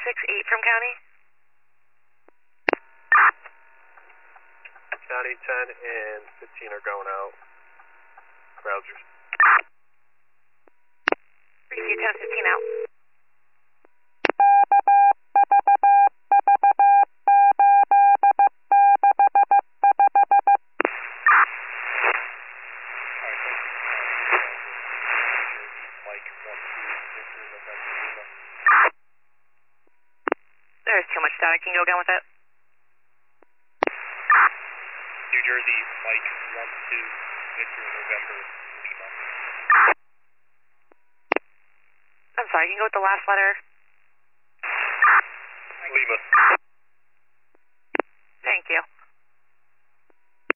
1068 from County. County 10 and 15 are going out. Browsers. Receive 1015 out. There's too much static. Can you go again with it? New Jersey, Mike 12, Victor, November, Lima. I'm sorry, can you go with the last letter? Lima.